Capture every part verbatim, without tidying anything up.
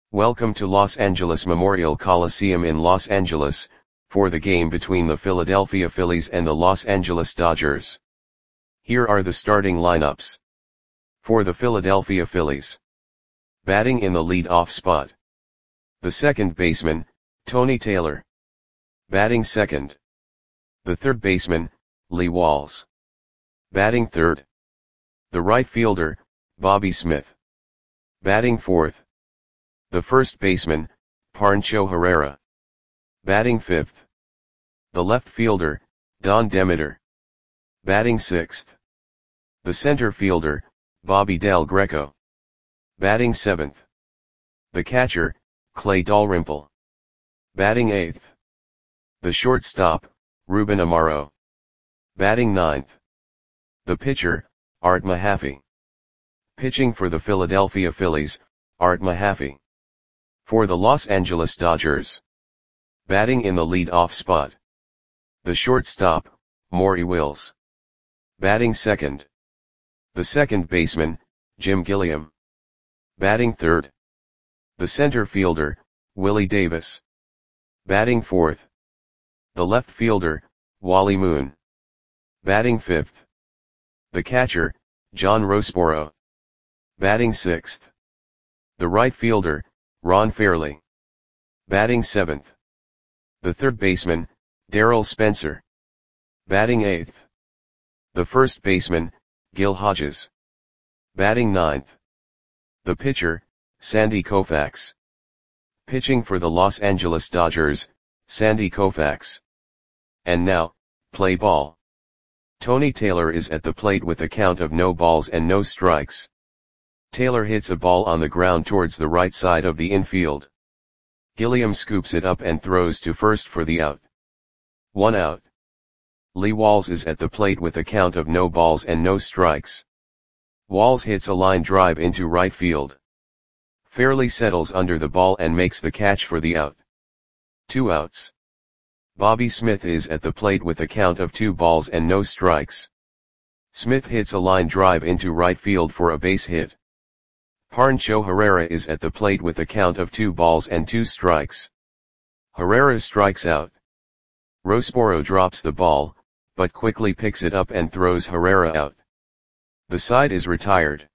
Welcome to Los Angeles Memorial Coliseum in Los Angeles, for the game between the Philadelphia Phillies and the Los Angeles Dodgers. Here are the starting lineups. For the Philadelphia Phillies. Batting in the lead-off spot. The second baseman, Tony Taylor. Batting second. The third baseman, Lee Walls. Batting third. The right fielder, Bobby Smith. Batting fourth. The first baseman, Pancho Herrera. Batting fifth. The left fielder, Don Demeter. Batting sixth. The center fielder, Bobby Del Greco. Batting seventh. The catcher, Clay Dalrymple. Batting eighth. The shortstop, Ruben Amaro. Batting ninth. The pitcher, Art Mahaffey. Pitching for the Philadelphia Phillies, Art Mahaffey. For the Los Angeles Dodgers. Batting in the lead-off spot. The shortstop, Maury Wills. Batting second. The second baseman, Jim Gilliam. Batting third. The center fielder, Willie Davis. Batting fourth. The left fielder, Wally Moon. Batting fifth. The catcher, John Roseboro. Batting sixth. The right fielder, Ron Fairly. Batting seventh. The third baseman, Darryl Spencer. Batting eighth. The first baseman, Gil Hodges. Batting ninth. The pitcher, Sandy Koufax. Pitching for the Los Angeles Dodgers, Sandy Koufax. And now, play ball. Tony Taylor is at the plate with a count of no balls and no strikes. Taylor hits a ball on the ground towards the right side of the infield. Gilliam scoops it up and throws to first for the out. One out. Lee Walls is at the plate with a count of no balls and no strikes. Walls hits a line drive into right field. Fairly settles under the ball and makes the catch for the out. Two outs. Bobby Smith is at the plate with a count of two balls and no strikes. Smith hits a line drive into right field for a base hit. Pancho Herrera is at the plate with a count of two balls and two strikes. Herrera strikes out. Roseboro drops the ball, but quickly picks it up and throws Herrera out. The side is retired.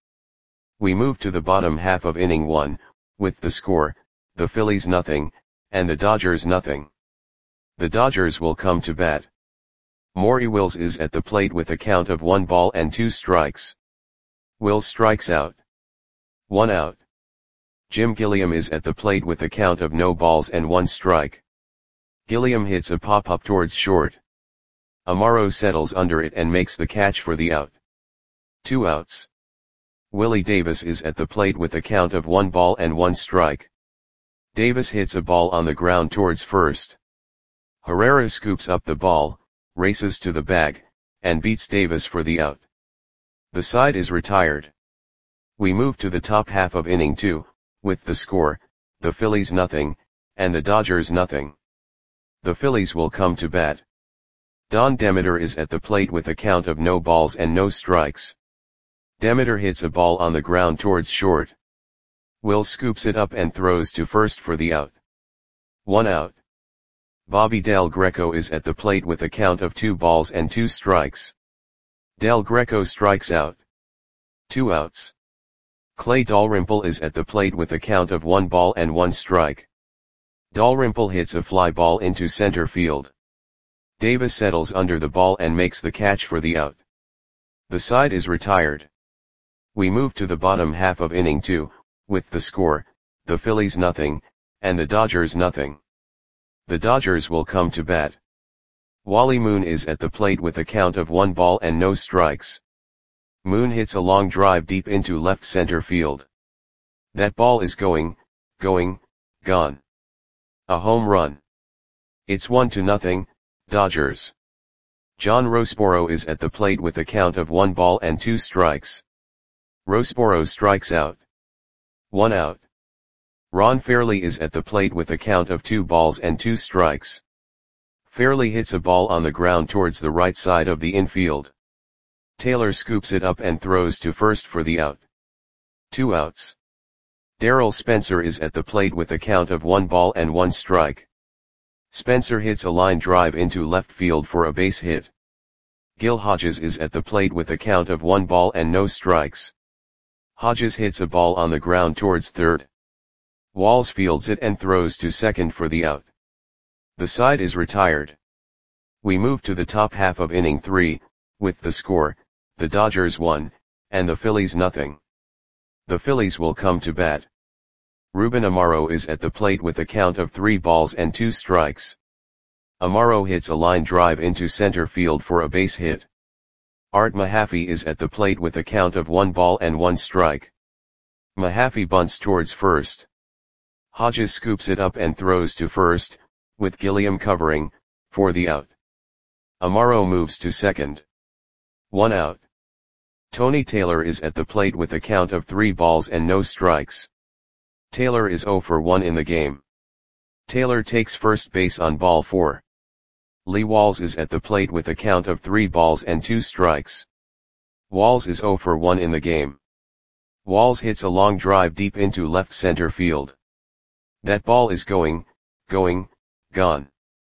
We move to the bottom half of inning one, with the score, the Phillies nothing, and the Dodgers nothing. The Dodgers will come to bat. Maury Wills is at the plate with a count of one ball and two strikes. Wills strikes out. One out. Jim Gilliam is at the plate with a count of no balls and one strike. Gilliam hits a pop-up towards short. Amaro settles under it and makes the catch for the out. Two outs. Willie Davis is at the plate with a count of one ball and one strike. Davis hits a ball on the ground towards first. Herrera scoops up the ball, races to the bag, and beats Davis for the out. The side is retired. We move to the top half of inning two, with the score, the Phillies nothing, and the Dodgers nothing. The Phillies will come to bat. Don Demeter is at the plate with a count of no balls and no strikes. Demeter hits a ball on the ground towards short. Will scoops it up and throws to first for the out. One out. Bobby Del Greco is at the plate with a count of two balls and two strikes. Del Greco strikes out. Two outs. Clay Dalrymple is at the plate with a count of one ball and one strike. Dalrymple hits a fly ball into center field. Davis settles under the ball and makes the catch for the out. The side is retired. We move to the bottom half of inning two, with the score, the Phillies nothing, and the Dodgers nothing. The Dodgers will come to bat. Wally Moon is at the plate with a count of one ball and no strikes. Moon hits a long drive deep into left center field. That ball is going, going, gone. A home run. It's one to nothing, Dodgers. John Roseboro is at the plate with a count of one ball and two strikes. Roseboro strikes out. One out. Ron Fairly is at the plate with a count of two balls and two strikes. Fairly hits a ball on the ground towards the right side of the infield. Taylor scoops it up and throws to first for the out. Two outs. Darrell Spencer is at the plate with a count of one ball and one strike. Spencer hits a line drive into left field for a base hit. Gil Hodges is at the plate with a count of one ball and no strikes. Hodges hits a ball on the ground towards third. Walls fields it and throws to second for the out. The side is retired. We move to the top half of inning three, with the score, the Dodgers one, and the Phillies nothing. The Phillies will come to bat. Ruben Amaro is at the plate with a count of three balls and two strikes. Amaro hits a line drive into center field for a base hit. Art Mahaffey is at the plate with a count of one ball and one strike. Mahaffey bunts towards first. Hodges scoops it up and throws to first, with Gilliam covering, for the out. Amaro moves to second. One out. Tony Taylor is at the plate with a count of three balls and no strikes. Taylor is oh for one in the game. Taylor takes first base on ball four. Lee Walls is at the plate with a count of three balls and two strikes. Walls is oh for one in the game. Walls hits a long drive deep into left center field. That ball is going, going, gone.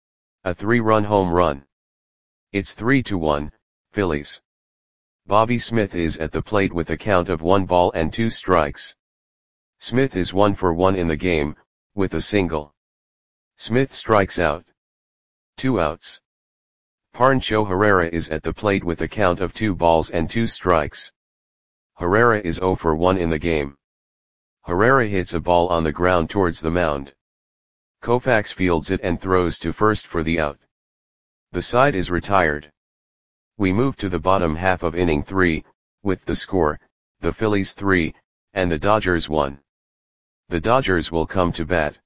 A three-run home run. It's three to one, Phillies. Bobby Smith is at the plate with a count of one ball and two strikes. Smith is one for one in the game, with a single. Smith strikes out. Two outs. Pancho Herrera is at the plate with a count of two balls and two strikes. Herrera is oh for one in the game. Herrera hits a ball on the ground towards the mound. Koufax fields it and throws to first for the out. The side is retired. We move to the bottom half of inning three, with the score, the Phillies three, and the Dodgers one. The Dodgers will come to bat.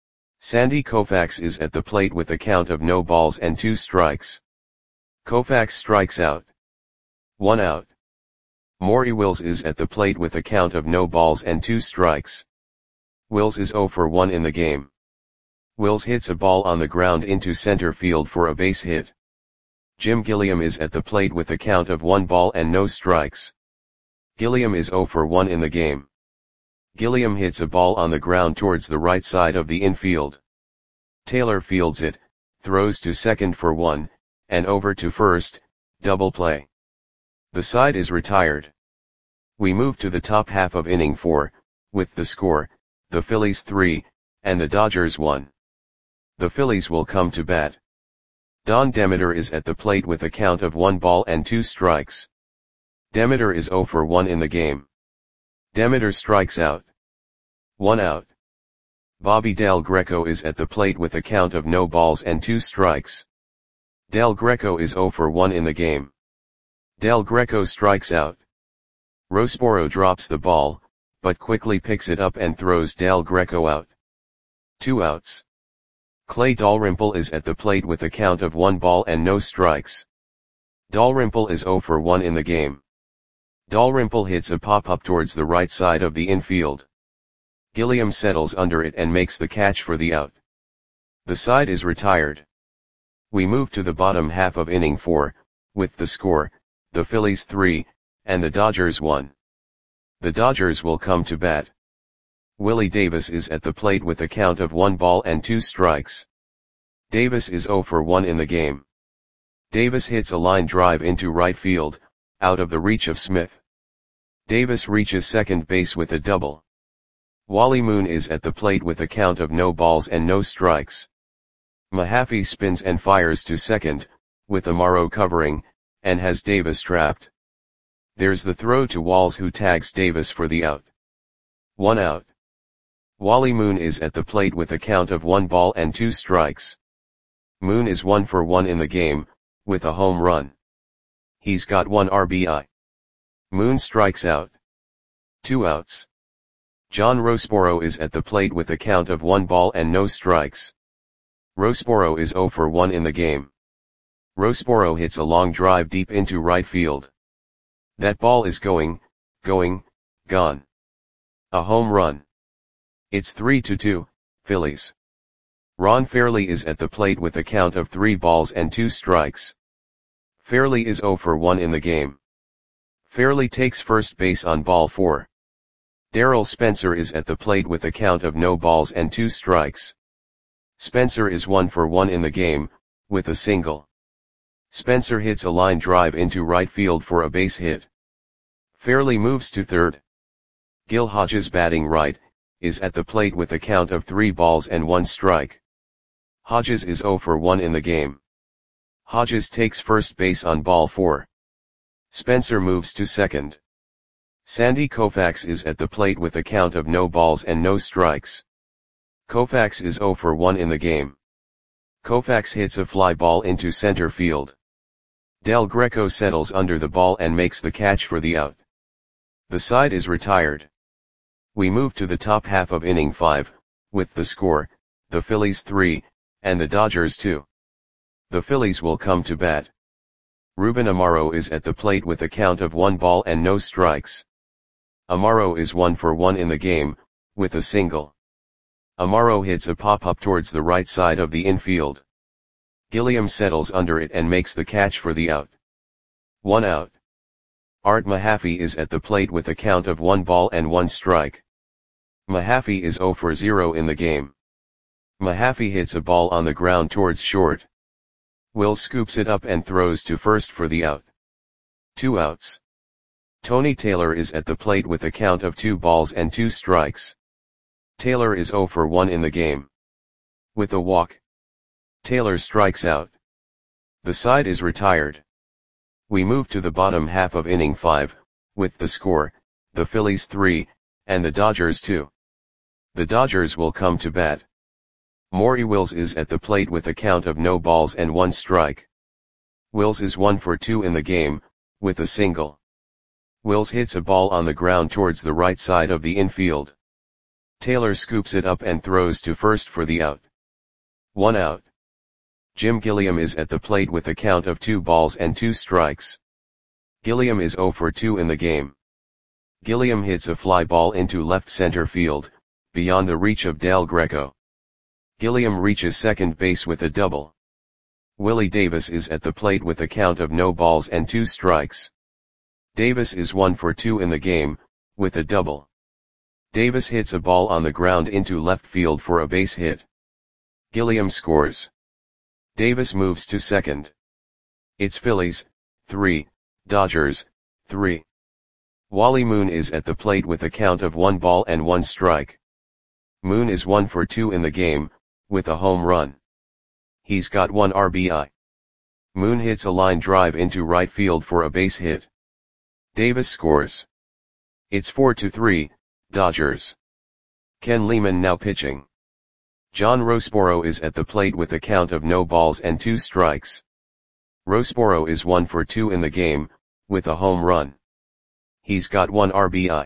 Sandy Koufax is at the plate with a count of no balls and two strikes. Koufax strikes out. One out. Maury Wills is at the plate with a count of no balls and two strikes. Wills is oh for one in the game. Wills hits a ball on the ground into center field for a base hit. Jim Gilliam is at the plate with a count of one ball and no strikes. Gilliam is oh for one in the game. Gilliam hits a ball on the ground towards the right side of the infield. Taylor fields it, throws to second for one, and over to first, double play. The side is retired. We move to the top half of inning four, with the score, the Phillies three, and the Dodgers one. The Phillies will come to bat. Don Demeter is at the plate with a count of one ball and two strikes. Demeter is oh for one in the game. Demeter strikes out. One out. Bobby Del Greco is at the plate with a count of no balls and two strikes. Del Greco is oh for one in the game. Del Greco strikes out. Rosboro drops the ball, but quickly picks it up and throws Del Greco out. Two outs. Clay Dalrymple is at the plate with a count of one ball and no strikes. Dalrymple is oh for one in the game. Dalrymple hits a pop-up towards the right side of the infield. Gilliam settles under it and makes the catch for the out. The side is retired. We move to the bottom half of inning four, with the score, the Phillies three, and the Dodgers one. The Dodgers will come to bat. Willie Davis is at the plate with a count of one ball and two strikes. Davis is oh for one in the game. Davis hits a line drive into right field, out of the reach of Smith. Davis reaches second base with a double. Wally Moon is at the plate with a count of no balls and no strikes. Mahaffey spins and fires to second, with Amaro covering, and has Davis trapped. There's the throw to Walls, who tags Davis for the out. One out. Wally Moon is at the plate with a count of one ball and two strikes. Moon is one for one in the game, with a home run. He's got one R B I. Moon strikes out. Two outs. John Rosboro is at the plate with a count of one ball and no strikes. Rosboro is oh for one in the game. Rosboro hits a long drive deep into right field. That ball is going, going, gone. A home run. It's three to two, Phillies. Ron Fairley is at the plate with a count of three balls and two strikes. Fairley is oh for one in the game. Fairley takes first base on ball four. Darrell Spencer is at the plate with a count of no balls and two strikes. Spencer is one for one in the game, with a single. Spencer hits a line drive into right field for a base hit. Fairly moves to third. Gil Hodges, batting right, is at the plate with a count of three balls and one strike. Hodges is zero for one in the game. Hodges takes first base on ball four. Spencer moves to second. Sandy Koufax is at the plate with a count of no balls and no strikes. Koufax is zero for one in the game. Koufax hits a fly ball into center field. Del Greco settles under the ball and makes the catch for the out. The side is retired. We move to the top half of inning five, with the score, the Phillies three, and the Dodgers two. The Phillies will come to bat. Ruben Amaro is at the plate with a count of one ball and no strikes. Amaro is one for one in the game, with a single. Amaro hits a pop-up towards the right side of the infield. Gilliam settles under it and makes the catch for the out. One out. Art Mahaffey is at the plate with a count of one ball and one strike. Mahaffey is zero for zero in the game. Mahaffey hits a ball on the ground towards short. Will scoops it up and throws to first for the out. Two outs. Tony Taylor is at the plate with a count of two balls and two strikes. Taylor is zero for one in the game. With a walk, Taylor strikes out. The side is retired. We move to the bottom half of inning five, with the score, the Phillies three, and the Dodgers two. The Dodgers will come to bat. Maury Wills is at the plate with a count of no balls and one strike. Wills is one for two in the game, with a single. Wills hits a ball on the ground towards the right side of the infield. Taylor scoops it up and throws to first for the out. One out. Jim Gilliam is at the plate with a count of two balls and two strikes. Gilliam is zero for two in the game. Gilliam hits a fly ball into left center field, beyond the reach of Del Greco. Gilliam reaches second base with a double. Willie Davis is at the plate with a count of no balls and two strikes. Davis is one for two in the game, with a double. Davis hits a ball on the ground into left field for a base hit. Gilliam scores. Davis moves to second. It's Phillies, three, Dodgers, three. Wally Moon is at the plate with a count of one ball and one strike. Moon is one for two in the game, with a home run. He's got one R B I. Moon hits a line drive into right field for a base hit. Davis scores. It's four to three, Dodgers. Ken Lehman now pitching. John Roseboro is at the plate with a count of no balls and two strikes. Roseboro is one for two in the game, with a home run. He's got one R B I.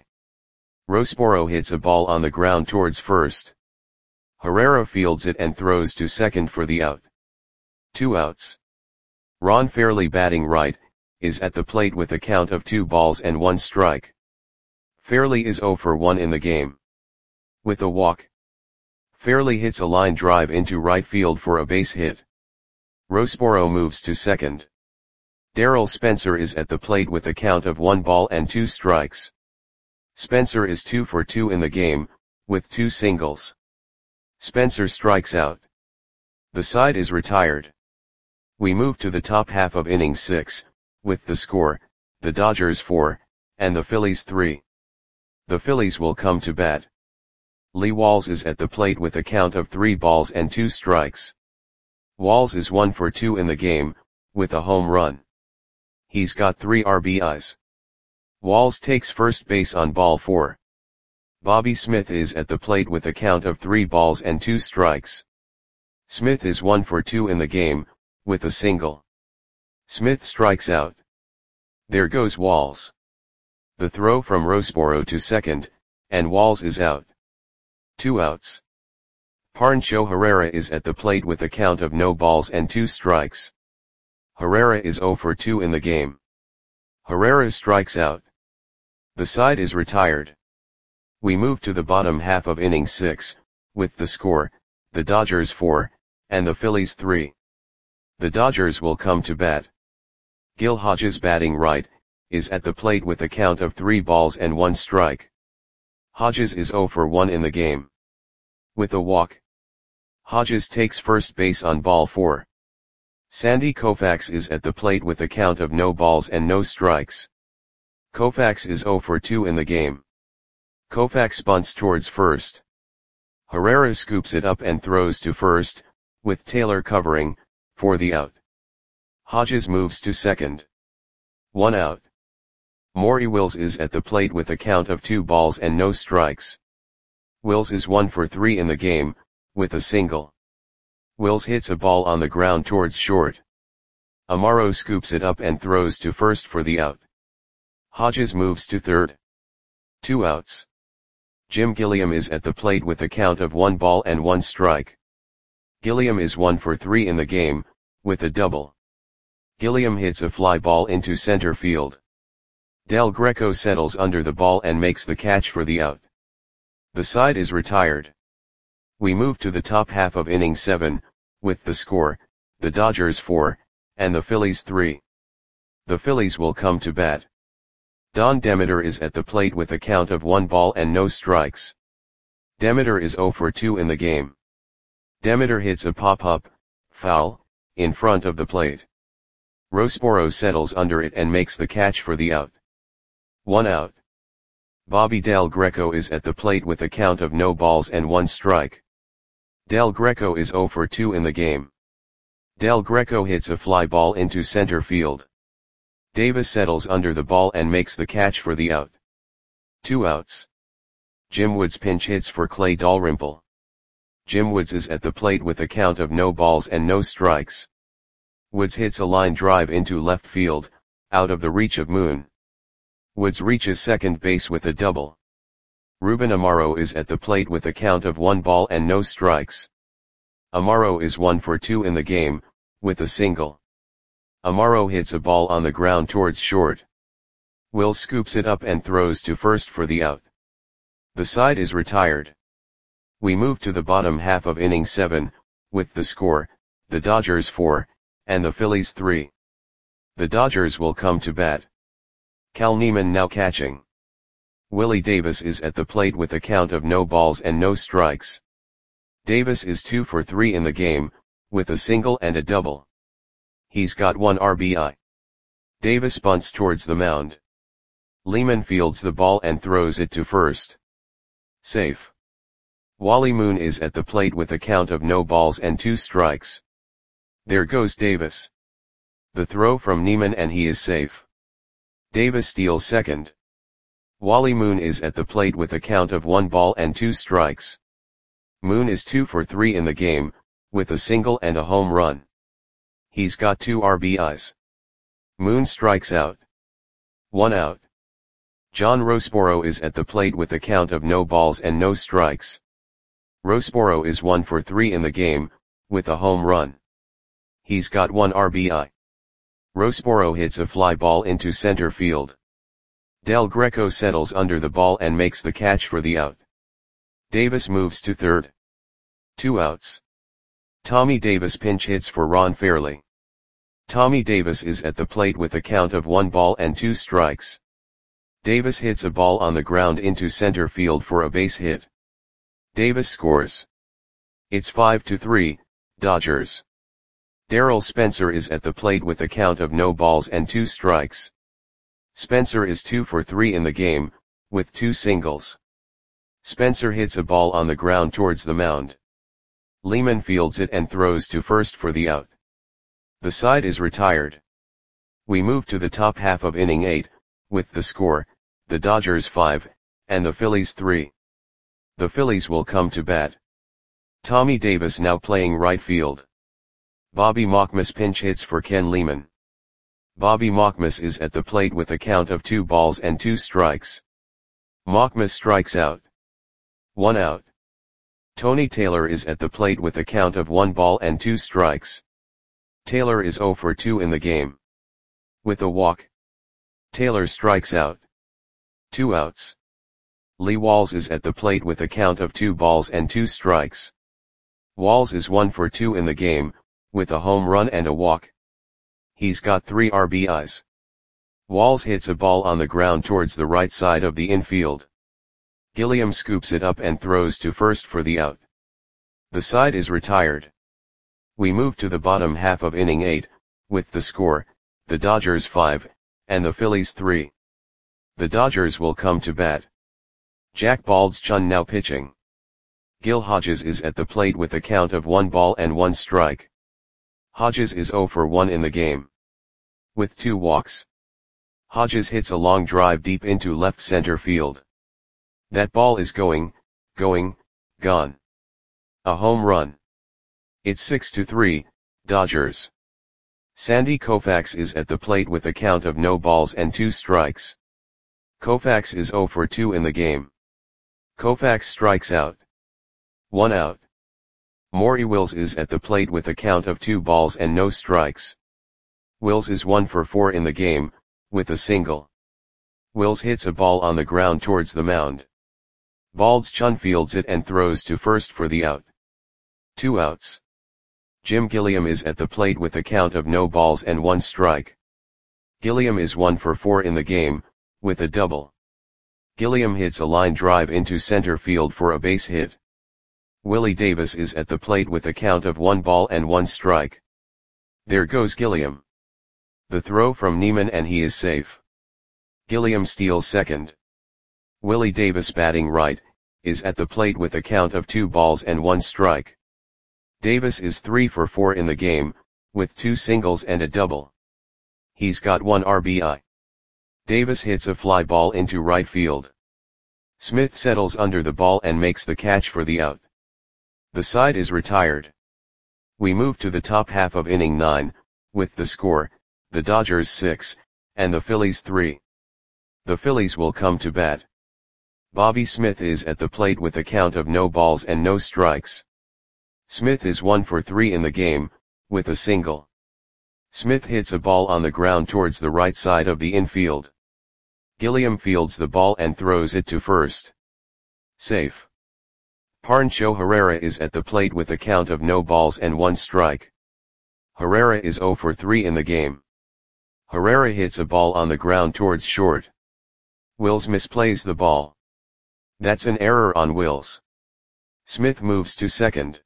Roseboro hits a ball on the ground towards first. Herrera fields it and throws to second for the out. Two outs. Ron Fairly, batting right, is at the plate with a count of two balls and one strike. Fairly is zero for one in the game. With a walk, Fairly hits a line drive into right field for a base hit. Roseboro moves to second. Darrell Spencer is at the plate with a count of one ball and two strikes. Spencer is two for two in the game, with two singles. Spencer strikes out. The side is retired. We move to the top half of inning six, with the score, the Dodgers four, and the Phillies three. The Phillies will come to bat. Lee Walls is at the plate with a count of three balls and two strikes. Walls is one for two in the game, with a home run. He's got three R B Is. Walls takes first base on ball four. Bobby Smith is at the plate with a count of three balls and two strikes. Smith is one for two in the game, with a single. Smith strikes out. There goes Walls. The throw from Roseboro to second, and Walls is out. Two outs. Pancho Herrera is at the plate with a count of no balls and two strikes. Herrera is zero for two in the game. Herrera strikes out. The side is retired. We move to the bottom half of inning six, with the score, the Dodgers four, and the Phillies three. The Dodgers will come to bat. Gil Hodges, batting right, is at the plate with a count of three balls and one strike. Hodges is zero for one in the game. With a walk, Hodges takes first base on ball four. Sandy Koufax is at the plate with a count of no balls and no strikes. Koufax is zero for two in the game. Koufax bunts towards first. Herrera scoops it up and throws to first, with Taylor covering, for the out. Hodges moves to second. One out. Maury Wills is at the plate with a count of two balls and no strikes. Wills is one for three in the game, with a single. Wills hits a ball on the ground towards short. Amaro scoops it up and throws to first for the out. Hodges moves to third. Two outs. Jim Gilliam is at the plate with a count of one ball and one strike. Gilliam is one for three in the game, with a double. Gilliam hits a fly ball into center field. Del Greco settles under the ball and makes the catch for the out. The side is retired. We move to the top half of inning seven, with the score, the Dodgers four, and the Phillies three. The Phillies will come to bat. Don Demeter is at the plate with a count of one ball and no strikes. Demeter is zero for two in the game. Demeter hits a pop-up, foul, in front of the plate. Rosporo settles under it and makes the catch for the out. One out. Bobby Del Greco is at the plate with a count of no balls and one strike. Del Greco is zero for two in the game. Del Greco hits a fly ball into center field. Davis settles under the ball and makes the catch for the out. Two outs. Jim Woods pinch hits for Clay Dalrymple. Jim Woods is at the plate with a count of no balls and no strikes. Woods hits a line drive into left field, out of the reach of Moon. Woods reaches second base with a double. Ruben Amaro is at the plate with a count of one ball and no strikes. Amaro is one for two in the game, with a single. Amaro hits a ball on the ground towards short. Will scoops it up and throws to first for the out. The side is retired. We move to the bottom half of inning seven, with the score, the Dodgers four, and the Phillies three. The Dodgers will come to bat. Cal Neiman now catching. Willie Davis is at the plate with a count of no balls and no strikes. Davis is two for three in the game, with a single and a double. He's got one R B I. Davis bunts towards the mound. Lehman fields the ball and throws it to first. Safe. Wally Moon is at the plate with a count of no balls and two strikes. There goes Davis. The throw from Neiman and he is safe. Davis steals second. Wally Moon is at the plate with a count of one ball and two strikes. Moon is two for three in the game, with a single and a home run. He's got two R B Is. Moon strikes out. One out. John Rosporo is at the plate with a count of no balls and no strikes. Rosporo is one for three in the game, with a home run. He's got one R B I. Rosporo hits a fly ball into center field. Del Greco settles under the ball and makes the catch for the out. Davis moves to third. Two outs. Tommy Davis pinch hits for Ron Fairly. Tommy Davis is at the plate with a count of one ball and two strikes. Davis hits a ball on the ground into center field for a base hit. Davis scores. It's five to three, Dodgers. Darrell Spencer is at the plate with a count of no balls and two strikes. Spencer is two for three in the game, with two singles. Spencer hits a ball on the ground towards the mound. Lehman fields it and throws to first for the out. The side is retired. We move to the top half of inning eight, with the score, the Dodgers five, and the Phillies three. The Phillies will come to bat. Tommy Davis now playing right field. Bobby Mockmas pinch hits for Ken Lehman. Bobby Mockmas is at the plate with a count of two balls and two strikes. Mockmas strikes out. One out. Tony Taylor is at the plate with a count of one ball and two strikes. Taylor is zero for two in the game. With a walk, Taylor strikes out. Two outs. Lee Walls is at the plate with a count of two balls and two strikes. Walls is one for two in the game, with a home run and a walk. He's got three R B Is. Walls hits a ball on the ground towards the right side of the infield. Gilliam scoops it up and throws to first for the out. The side is retired. We move to the bottom half of inning eight, with the score, the Dodgers five, and the Phillies three. The Dodgers will come to bat. Jack Baldschun now pitching. Gil Hodges is at the plate with a count of one ball and one strike. Hodges is oh for one in the game, with two walks. Hodges hits a long drive deep into left center field. That ball is going, going, gone. A home run. It's six to three, Dodgers. Sandy Koufax is at the plate with a count of no balls and two strikes. Koufax is oh for two in the game. Koufax strikes out. One out. Maury Wills is at the plate with a count of two balls and no strikes. Wills is one for four in the game, with a single. Wills hits a ball on the ground towards the mound. Baldschun fields it and throws to first for the out. Two outs. Jim Gilliam is at the plate with a count of no balls and one strike. Gilliam is one for four in the game, with a double. Gilliam hits a line drive into center field for a base hit. Willie Davis is at the plate with a count of one ball and one strike. There goes Gilliam. The throw from Neiman and he is safe. Gilliam steals second. Willie Davis batting right, is at the plate with a count of two balls and one strike. Davis is three for four in the game, with two singles and a double. He's got one R B I. Davis hits a fly ball into right field. Smith settles under the ball and makes the catch for the out. The side is retired. We move to the top half of inning nine, with the score, the Dodgers six, and the Phillies three. The Phillies will come to bat. Bobby Smith is at the plate with a count of no balls and no strikes. Smith is one for three in the game, with a single. Smith hits a ball on the ground towards the right side of the infield. Gilliam fields the ball and throws it to first. Safe. Pancho Herrera is at the plate with a count of no balls and one strike. Herrera is oh for three in the game. Herrera hits a ball on the ground towards short. Wills misplays the ball. That's an error on Wills. Smith moves to second.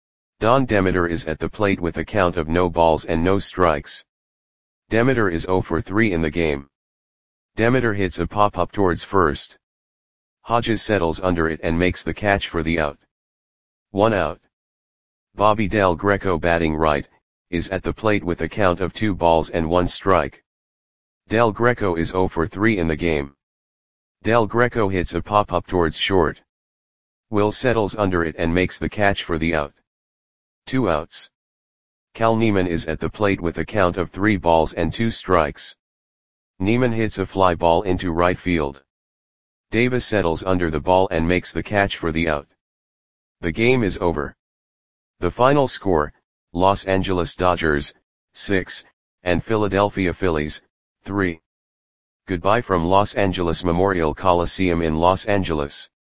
Don Demeter is at the plate with a count of no balls and no strikes. Demeter is oh for three in the game. Demeter hits a pop-up towards first. Hodges settles under it and makes the catch for the out. One out. Bobby Del Greco batting right, is at the plate with a count of two balls and one strike. Del Greco is oh for three in the game. Del Greco hits a pop-up towards short. Will settles under it and makes the catch for the out. Two outs. Cal Neiman is at the plate with a count of three balls and two strikes. Neiman hits a fly ball into right field. Davis settles under the ball and makes the catch for the out. The game is over. The final score, Los Angeles Dodgers, six, and Philadelphia Phillies, three. Goodbye from Los Angeles Memorial Coliseum in Los Angeles.